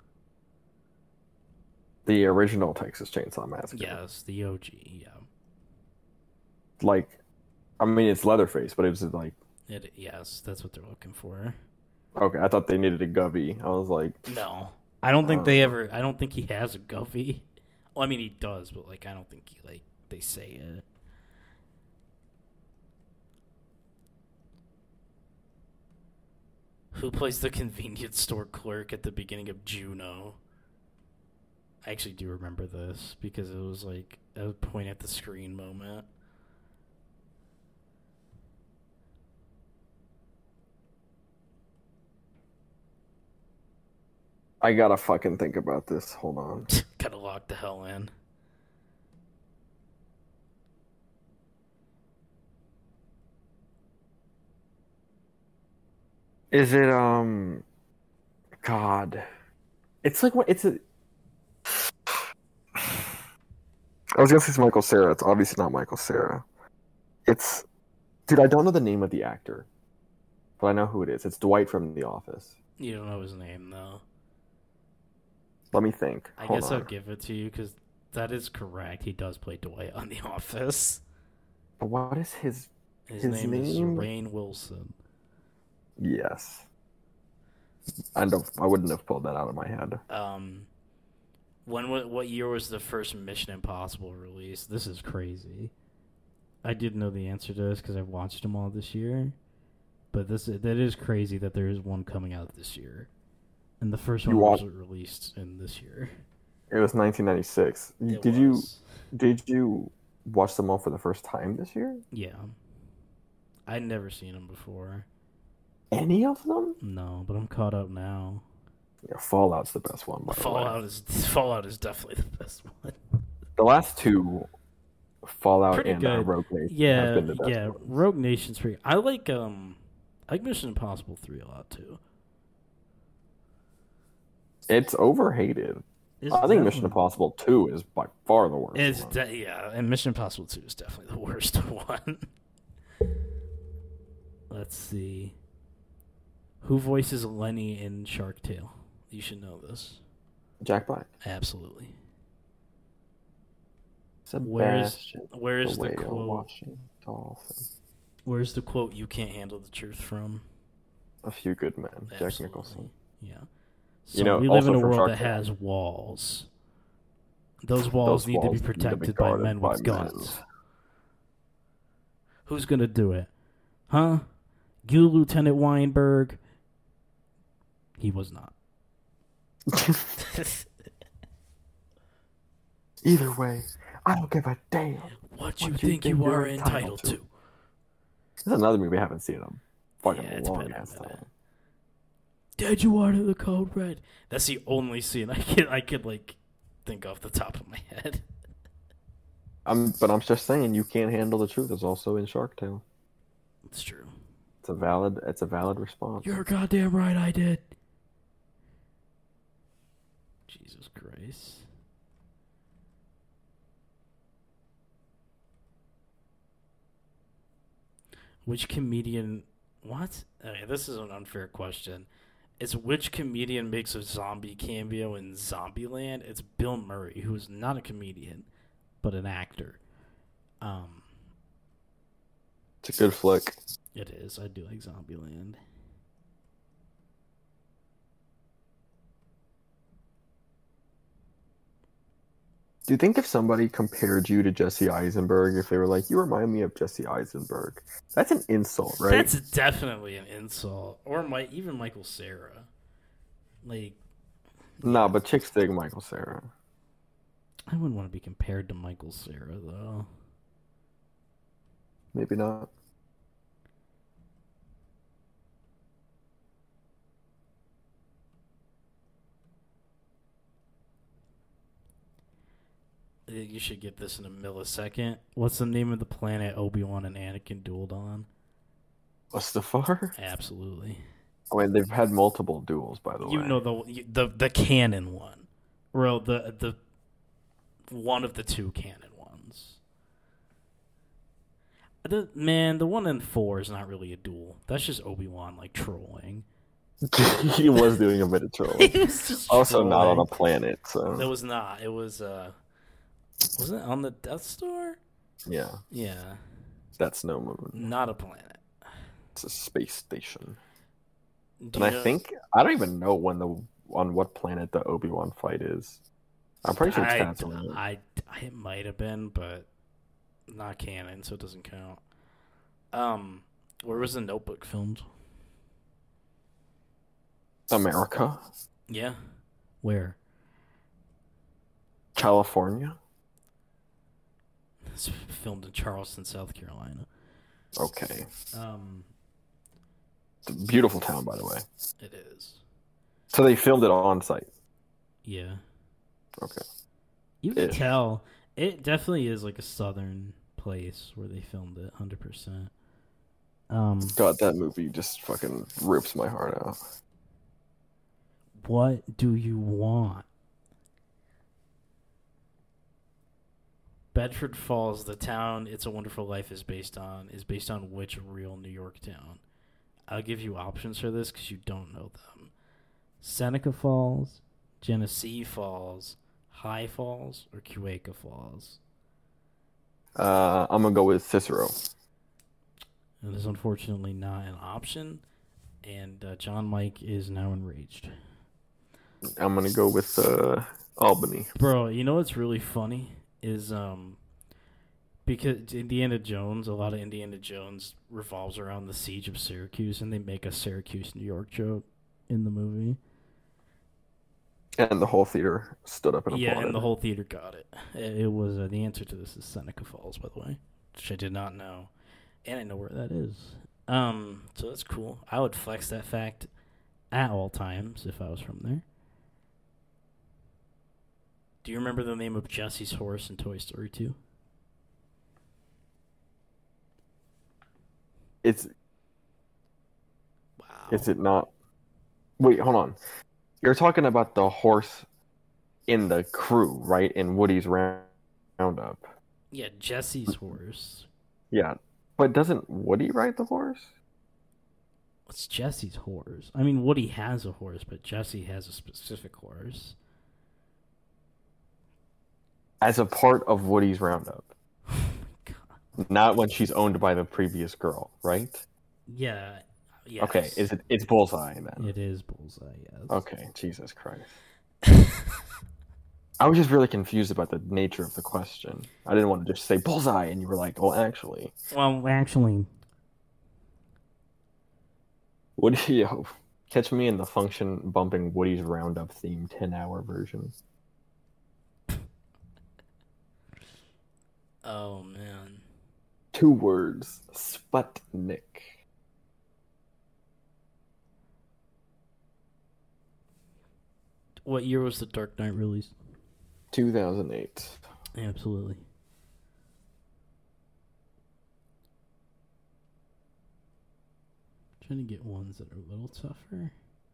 Speaker 2: The original Texas Chainsaw Massacre.
Speaker 1: Yes, the O G. Yeah.
Speaker 2: Like, I mean, it's Leatherface, but it was like.
Speaker 1: It, yes, that's what they're looking for.
Speaker 2: Okay, I thought they needed a Govey. I was like,
Speaker 1: No, I don't think
Speaker 2: uh,
Speaker 1: they ever. I don't think he has a Govey. Well, I mean, he does, but like, I don't think he like they say it. Who plays the convenience store clerk at the beginning of Juno? I actually do remember this because it was like a point at the screen moment.
Speaker 2: I gotta fucking think about this. Hold on.
Speaker 1: Gotta lock the hell in.
Speaker 2: Is it um? God, it's like what? It's a. I was gonna say it's Michael Cera. It's obviously not Michael Cera. It's, dude. I don't know the name of the actor, but I know who it is. It's Dwight from The Office.
Speaker 1: You don't know his name though.
Speaker 2: Let me think.
Speaker 1: I
Speaker 2: Hold
Speaker 1: guess
Speaker 2: on.
Speaker 1: I'll give it to you because that is correct. He does play Dwight on The Office.
Speaker 2: But what is his?
Speaker 1: His,
Speaker 2: His
Speaker 1: name, is
Speaker 2: name?
Speaker 1: Rainn Wilson.
Speaker 2: Yes. I don't. I wouldn't have pulled that out of my head.
Speaker 1: Um, when wa- what year was the first Mission Impossible release? This is crazy. I didn't know the answer to this because I've watched them all this year, but this that is crazy that there is one coming out this year, and the first one
Speaker 2: You
Speaker 1: was
Speaker 2: watch-
Speaker 1: released in this year.
Speaker 2: It was nineteen ninety-six.
Speaker 1: It
Speaker 2: Did you?
Speaker 1: was.
Speaker 2: Did you watch them all for the first time this year?
Speaker 1: Yeah, I'd never seen them before.
Speaker 2: Any of them?
Speaker 1: No, but I'm caught up now.
Speaker 2: Yeah, Fallout's the best one. By the way.
Speaker 1: Fallout is Fallout is definitely the best one.
Speaker 2: The last two, Fallout
Speaker 1: Pretty
Speaker 2: and uh,
Speaker 1: good.
Speaker 2: Rogue Nation, have
Speaker 1: Yeah,
Speaker 2: been the best
Speaker 1: yeah.
Speaker 2: ones.
Speaker 1: Rogue Nation's pretty. I like um, I like Mission Impossible three a lot too.
Speaker 2: It's overhated.
Speaker 1: It's
Speaker 2: I think Mission
Speaker 1: definitely-
Speaker 2: Impossible two is by far the worst.
Speaker 1: It's
Speaker 2: one.
Speaker 1: de- yeah, and Mission Impossible two is definitely the worst one. Let's see. Who voices Lenny in Shark Tale? You should know this.
Speaker 2: Jack Black.
Speaker 1: Absolutely.
Speaker 2: Sebastian,
Speaker 1: Where's the
Speaker 2: whale
Speaker 1: quote?
Speaker 2: watching dolphin.
Speaker 1: Where's the quote? You can't handle the truth from.
Speaker 2: A Few Good Men. Jack
Speaker 1: Absolutely.
Speaker 2: Nicholson.
Speaker 1: Yeah.
Speaker 2: You
Speaker 1: So
Speaker 2: know,
Speaker 1: we live in
Speaker 2: also
Speaker 1: a
Speaker 2: from
Speaker 1: world
Speaker 2: Shark
Speaker 1: that
Speaker 2: Tale.
Speaker 1: has walls. Those walls
Speaker 2: Those
Speaker 1: need
Speaker 2: walls
Speaker 1: to be
Speaker 2: need to be
Speaker 1: protected by
Speaker 2: guarded
Speaker 1: men
Speaker 2: by
Speaker 1: with
Speaker 2: men.
Speaker 1: guns. Who's gonna do it? Huh? You, Lieutenant Weinberg? He was not.
Speaker 2: Either way, I don't give a damn.
Speaker 1: What you
Speaker 2: What
Speaker 1: think you are entitled to?
Speaker 2: This is another movie I haven't seen in a fucking
Speaker 1: Yeah, it's
Speaker 2: long
Speaker 1: been a
Speaker 2: ass
Speaker 1: minute.
Speaker 2: time.
Speaker 1: Did you order the code red? That's the only scene I could I could like think off the top of my head.
Speaker 2: I'm, but I'm just saying, you can't handle the truth. It's also in Shark Tale.
Speaker 1: It's true.
Speaker 2: It's a valid. It's a valid response.
Speaker 1: You're goddamn right, I did. Jesus Christ. Which comedian? What? Okay, this is an unfair question. It's which comedian makes a zombie cameo in Zombieland? It's Bill Murray, who is not a comedian, but an actor. Um,
Speaker 2: It's a good flick.
Speaker 1: it is. I do like Zombieland.
Speaker 2: Do you think if somebody compared you to Jesse Eisenberg, if they were like, "You remind me of Jesse Eisenberg," that's an insult, right?
Speaker 1: That's definitely an insult. Or my, even Michael Cera. Like,
Speaker 2: Nah, but chicks dig Michael Cera.
Speaker 1: I wouldn't want to be compared to Michael Cera, though.
Speaker 2: Maybe not.
Speaker 1: You should get this in a millisecond. What's the name of the planet Obi-Wan and Anakin dueled on?
Speaker 2: Mustafar?
Speaker 1: Absolutely.
Speaker 2: I mean, they've had multiple duels, by the
Speaker 1: You
Speaker 2: way.
Speaker 1: know the the the canon one. Well, the the one of the two canon ones. The man, the one in four is not really a duel. That's just Obi-Wan like trolling.
Speaker 2: He was doing a bit of trolling.
Speaker 1: He was just
Speaker 2: Also, not on
Speaker 1: trolling.
Speaker 2: a planet, so
Speaker 1: It was not. It was uh wasn't it on the Death Star?
Speaker 2: yeah,
Speaker 1: Yeah.
Speaker 2: that's no moon.
Speaker 1: Not a planet.
Speaker 2: It's a space station.
Speaker 1: Do
Speaker 2: And
Speaker 1: you
Speaker 2: I
Speaker 1: know-
Speaker 2: think I don't even know when the on what planet the Obi-Wan fight is. I'm pretty sure it's
Speaker 1: I,
Speaker 2: Tatooine.
Speaker 1: I, I, it might have been, but not canon, so it doesn't count. Um, where was the Notebook filmed?
Speaker 2: America,
Speaker 1: Yeah, where?
Speaker 2: California.
Speaker 1: It's filmed in Charleston, South Carolina.
Speaker 2: Okay,
Speaker 1: Um,
Speaker 2: it's a beautiful town, by the way.
Speaker 1: it is.
Speaker 2: So they filmed it on site.
Speaker 1: Yeah,
Speaker 2: Okay.
Speaker 1: you can
Speaker 2: Ish.
Speaker 1: tell it definitely is like a southern place where they filmed it, hundred percent. Um,
Speaker 2: God, that movie just fucking rips my heart out.
Speaker 1: what do you want? Bedford Falls, the town It's a Wonderful Life is based on, is based on which real New York town? I'll give you options for this because you don't know them. Seneca Falls, Genesee Falls, High Falls, or Cueca Falls?
Speaker 2: Uh, I'm gonna go with Cicero.
Speaker 1: It is unfortunately not an option, and uh, John Mike is now enraged.
Speaker 2: I'm gonna go with uh, Albany.
Speaker 1: Bro, you know what's really funny is um because Indiana Jones, a lot of Indiana Jones revolves around the siege of Syracuse, and they make a Syracuse, New York joke in the movie.
Speaker 2: And the whole theater stood up and applauded.
Speaker 1: Yeah, and the whole theater got it. It, it was uh, the answer to this is Seneca Falls, by the way, which I did not know, and I know where that is. Um, so that's cool. I would flex that fact at all times if I was from there. Do you remember the name of Jesse's horse in Toy Story two?
Speaker 2: It's.
Speaker 1: Wow.
Speaker 2: Is it not? Wait, hold on. You're talking about the horse in the crew, right? In Woody's Roundup.
Speaker 1: Yeah, Jesse's horse.
Speaker 2: Yeah, but doesn't Woody ride the horse?
Speaker 1: It's Jesse's horse. I mean, Woody has a horse, but Jesse has a specific horse.
Speaker 2: As a part of Woody's Roundup.
Speaker 1: Oh my god.
Speaker 2: Not when she's owned by the previous girl, right?
Speaker 1: Yeah. Yes.
Speaker 2: Okay, is it? It's Bullseye then.
Speaker 1: It is Bullseye. Yes.
Speaker 2: Okay, Jesus Christ. I was just really confused about the nature of the question. I didn't want to just say Bullseye, and you were like, "Well, actually."
Speaker 1: Well, actually.
Speaker 2: Woody, yo, catch me in the function bumping Woody's Roundup theme ten hour version.
Speaker 1: Oh man.
Speaker 2: Two words: Sputnik.
Speaker 1: What year was the Dark Knight released?
Speaker 2: two thousand eight.
Speaker 1: Absolutely. Trying to get ones that are a little tougher.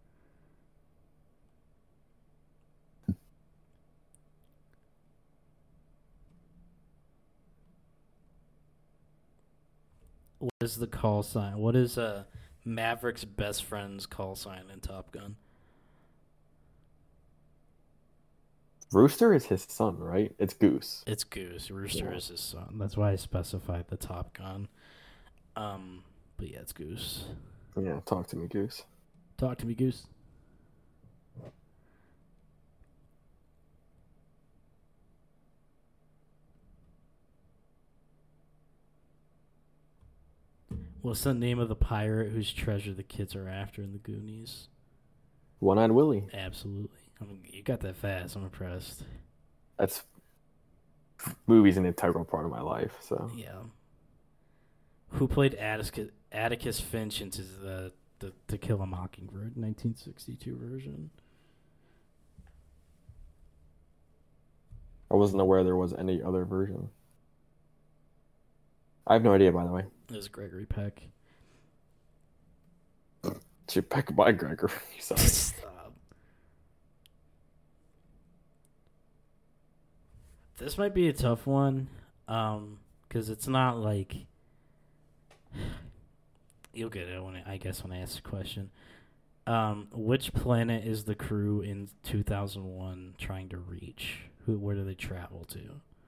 Speaker 1: What is the call sign? What is uh, Maverick's best friend's call sign in Top Gun?
Speaker 2: Rooster is his son, right? It's Goose.
Speaker 1: It's Goose. Rooster
Speaker 2: Yeah.
Speaker 1: is his son. That's why I specified the Top Gun. Um, but yeah, it's Goose.
Speaker 2: Yeah, talk to me, Goose.
Speaker 1: Talk to me, Goose. What's the name of the pirate whose treasure the kids are after in the Goonies?
Speaker 2: One-Eyed Willie.
Speaker 1: Absolutely. I mean, you got that fast. I'm impressed.
Speaker 2: That's movie's an integral part of my life. So
Speaker 1: Yeah. Who played Atticus, Atticus Finch into the, the To Kill a Mockingbird nineteen sixty-two version?
Speaker 2: I wasn't aware there was any other version. I have no idea, by the way.
Speaker 1: It was Gregory Peck.
Speaker 2: She picked by Gregory. Sorry.
Speaker 1: Stop. This might be a tough one, um, because it's not like you'll get it when I, I guess when I ask the question. Um, which planet is the crew in two thousand one trying to reach? Who? Where do they travel to?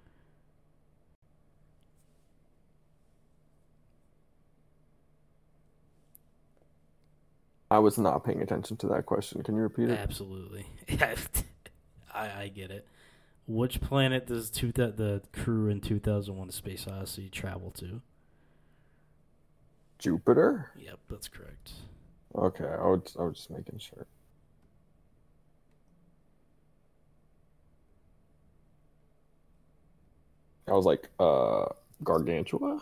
Speaker 2: I was not paying attention to that question. Can you repeat it?
Speaker 1: Absolutely. I I get it. Which planet does two th- the crew in two thousand one: Space Odyssey travel to?
Speaker 2: Jupiter?
Speaker 1: Yep, that's correct.
Speaker 2: Okay, I was, I was just making sure. I was like, uh, Gargantua?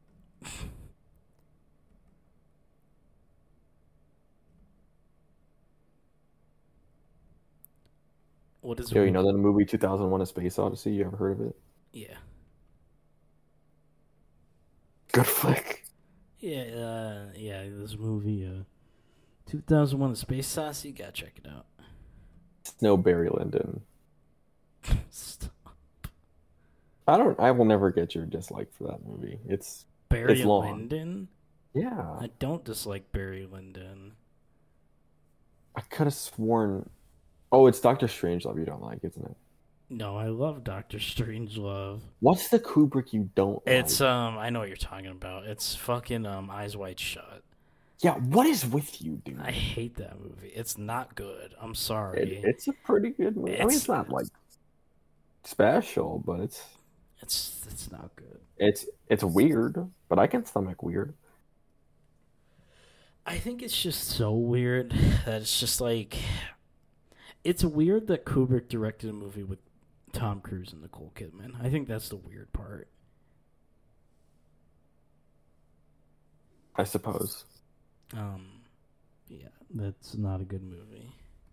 Speaker 1: What is
Speaker 2: Yo, you know that movie two thousand one: A Space Odyssey? You ever heard of it?
Speaker 1: Yeah.
Speaker 2: Good flick.
Speaker 1: Yeah, uh, yeah, this movie, uh, two thousand one: The Space Odyssey. Gotta check it out.
Speaker 2: It's no Barry Lyndon.
Speaker 1: Stop.
Speaker 2: I don't. I will never get your dislike for that movie. It's
Speaker 1: Barry
Speaker 2: it's long.
Speaker 1: Lyndon.
Speaker 2: Yeah,
Speaker 1: I don't dislike Barry Lyndon.
Speaker 2: I could have sworn. Oh, it's Doctor Strangelove you don't like, isn't it?
Speaker 1: No, I love Doctor Strangelove.
Speaker 2: What's the Kubrick you don't
Speaker 1: It's
Speaker 2: like?
Speaker 1: um, I know what you're talking about. It's fucking um, Eyes Wide Shut.
Speaker 2: Yeah, what is with you, dude?
Speaker 1: I hate that movie. It's not good. I'm
Speaker 2: It,
Speaker 1: sorry.
Speaker 2: it's a pretty good movie. I mean,
Speaker 1: It's-
Speaker 2: it's not like special, but it's
Speaker 1: It's it's not good.
Speaker 2: it's it's weird. But I can stomach weird.
Speaker 1: I think it's just so weird that it's just like, it's weird that Kubrick directed a movie with Tom Cruise and Nicole Kidman. I think that's the weird part.
Speaker 2: I suppose.
Speaker 1: Um, yeah, that's not a good movie.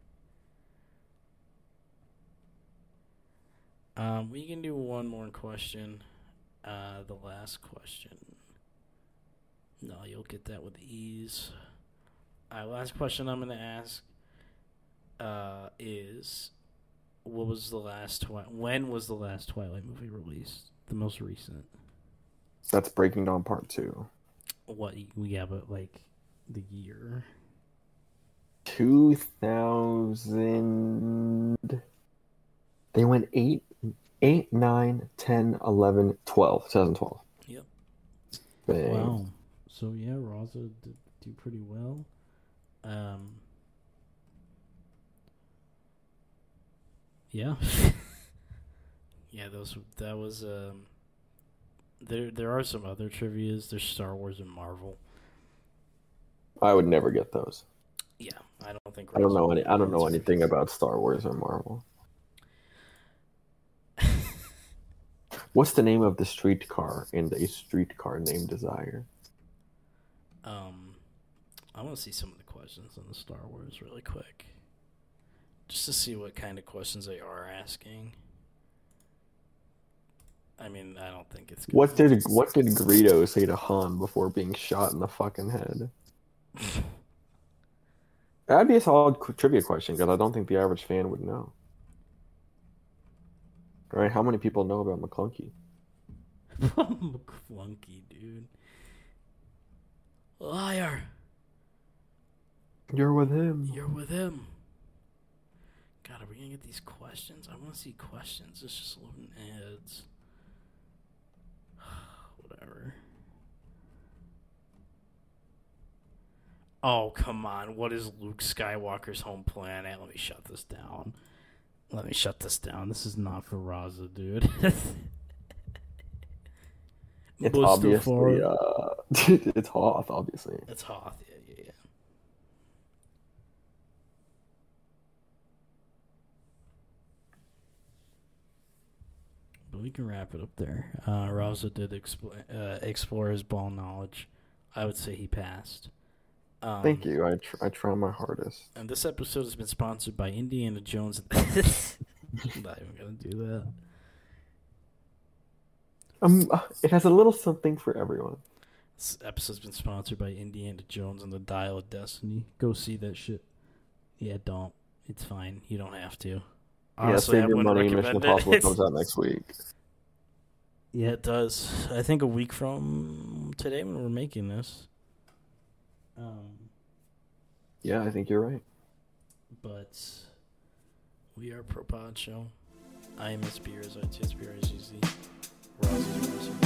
Speaker 1: Um, we can do one more question. Uh, the last question. No, you'll get that with ease. Uh, last question I'm going to ask uh, is, what was the last Twi- when was the last Twilight movie released? The most recent.
Speaker 2: That's Breaking Dawn Part Two.
Speaker 1: What? Yeah, but like the year.
Speaker 2: Two thousand. They went eight, eight, nine, ten, eleven, twelve. Twenty twelve.
Speaker 1: Yep.
Speaker 2: Bang.
Speaker 1: Wow. So yeah, Raza did do pretty well. Um. Yeah. yeah, those that was um. There there are some other trivias. There's Star Wars and Marvel.
Speaker 2: I would never get those.
Speaker 1: Yeah, I don't think.
Speaker 2: I don't know
Speaker 1: Raza
Speaker 2: any. I don't know
Speaker 1: answers.
Speaker 2: anything about Star Wars or Marvel. What's the name of the streetcar in the streetcar named Desire?
Speaker 1: Um, I want to see some of the questions on the Star Wars really quick, just to see what kind of questions they are asking. I mean, I don't think it's. Gonna
Speaker 2: What did what did Greedo say to Han before being shot in the fucking head? That'd be a solid qu- trivia question because I don't think the average fan would know. All right, how many people know about McClunky?
Speaker 1: McClunky, dude. Liar.
Speaker 2: You're with him.
Speaker 1: You're with him. God, are we gonna get these questions? I want to see questions. It's just loading ads. Whatever. Oh, come on. What is Luke Skywalker's home planet? Let me shut this down. Let me shut this down. This is not for Raza, dude.
Speaker 2: It's
Speaker 1: Mustafar.
Speaker 2: obviously uh, it's Hoth, obviously.
Speaker 1: It's Hoth, yeah, yeah, yeah. But we can wrap it up there. Uh, Raza did expl- uh, explore his ball knowledge. I would say he passed. Um,
Speaker 2: Thank you. I tr- I try my hardest.
Speaker 1: And this episode has been sponsored by Indiana Jones. I'm not even gonna do that.
Speaker 2: Um, it has a little something for everyone.
Speaker 1: This episode's been sponsored by Indiana Jones and the Dial of Destiny. Go see that shit. Yeah, don't. It's fine. You don't have to. Honestly,
Speaker 2: yeah,
Speaker 1: I
Speaker 2: save your
Speaker 1: wouldn't
Speaker 2: money. Mission
Speaker 1: recommend it.
Speaker 2: Impossible comes out next week.
Speaker 1: Yeah, it does. I think a week from today when we're making this. Um,
Speaker 2: Yeah, I think you're right.
Speaker 1: but we are Pro Pod Show. I am Miss Beers. I T S B R Z Z. We're